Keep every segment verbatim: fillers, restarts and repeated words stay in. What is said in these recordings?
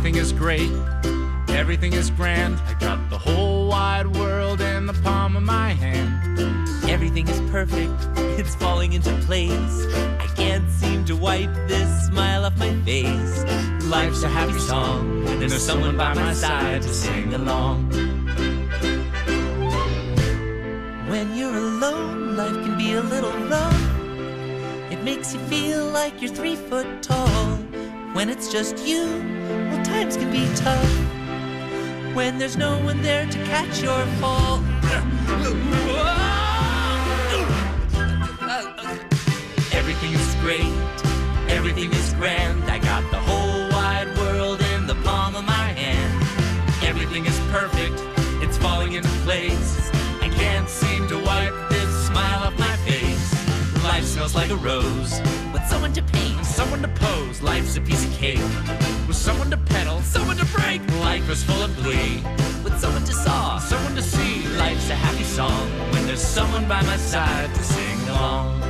Everything is great, everything is grand. I got the whole wide world in the palm of my hand. Everything is perfect, it's falling into place. I can't seem to wipe this smile off my face. Life's a happy song when there's someone by my side to sing along. When you're alone, life can be a little rough. It makes you feel like you're three foot tall. When it's just you, well, times can be tough. When there's no one there to catch your fall. Everything is great, everything is grand. I got the whole wide world in the palm of my hand. Everything is perfect, it's falling into place. I can't seem to wipe this smile off my face. Life smells like a rose, with someone to paint and someone to pose. Life's a piece of cake, with someone to pedal, someone to break. Life is full of glee, with someone to saw, someone to see. Life's a happy song when there's someone by my side to sing along.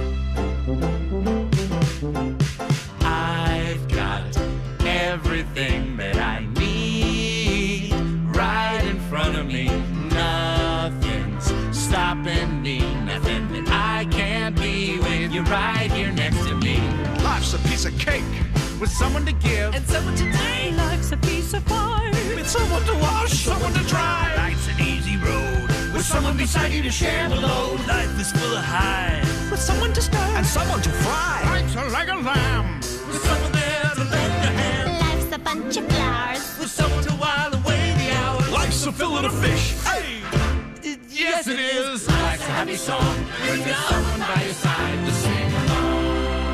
I've got everything that I need right in front of me. Nothing's stopping me, nothing that I can't be with you right here next to me. Life's a piece of cake with someone to give And someone to take. Life's a piece of pie with someone to wash, someone to dry. Life's an easy road With someone beside you to share the load. Life is full of highs with someone to stir And someone to fry. Life's a like a lamb with someone there to lend a hand. Life's a bunch of flowers With someone to while away the hours. Life's a fillet of fish. Hey! Yes, it is. Life's a happy song when there's someone by your side to sing along.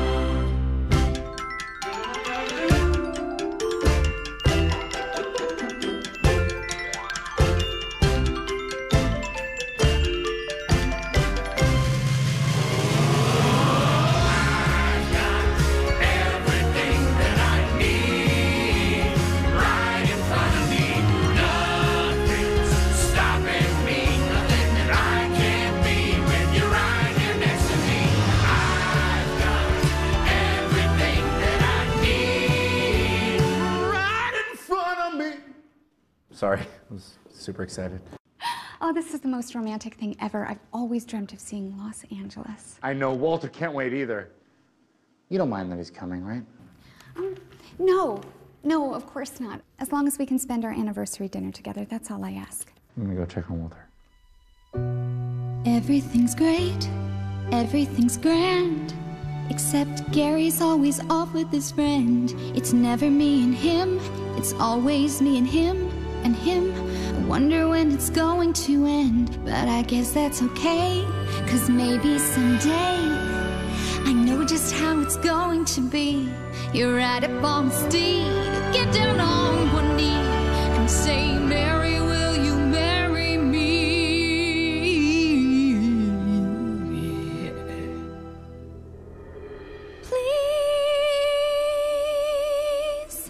I've got everything that I need right in front of me. Nothing's stopping me, nothing that I can't be when you're right here next to me. I've got everything that I need right in front of me. Sorry, I was super excited. Oh, this is the most romantic thing ever. I've always dreamt of seeing Los Angeles. I know, Walter can't wait either. You don't mind that he's coming, right? Um, no, no, of course not. As long as we can spend our anniversary dinner together, that's all I ask. I'm gonna go check on Walter. Everything's great, everything's grand, except Gary's always off with his friend. It's never me and him, it's always me and him and him. I wonder when it's going to end, but I guess that's okay, 'cause maybe someday I know just how it's going to be. You ride up on the steed, get down on one knee, and say, Mary, will you marry me? Please.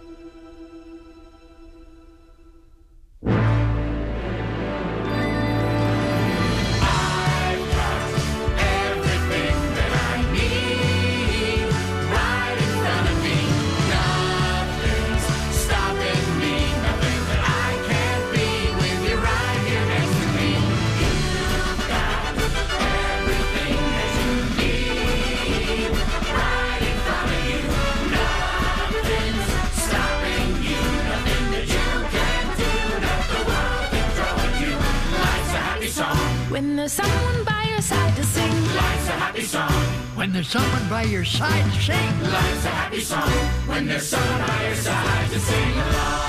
I've got everything that I need right in front of me. Nothing's stopping me, nothing that I can't be when you're right here next to me. You've got everything that you need right in front of you. Nothing's stopping you, nothing that you can't do, not the world can throw at you. Life's a happy song. when there's someone by your side to sing. Life's a happy song. When there's someone by your side to sing. Life's a happy song when there's someone by your side to sing along.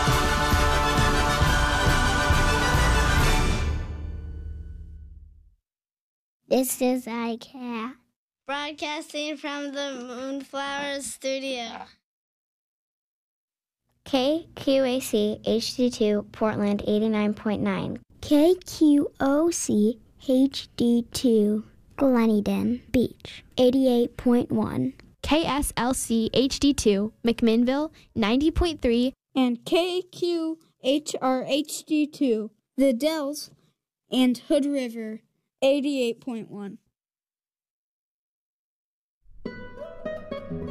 This is iCat. Broadcasting from the Moonflower Studio. K Q A C H D two, Portland eighty-nine point nine. K Q O C H D two, Gleneden Beach eighty-eight point one. K S L C H D two, McMinnville ninety point three. And K Q H R H D two, The Dells and Hood River eighty-eight point one.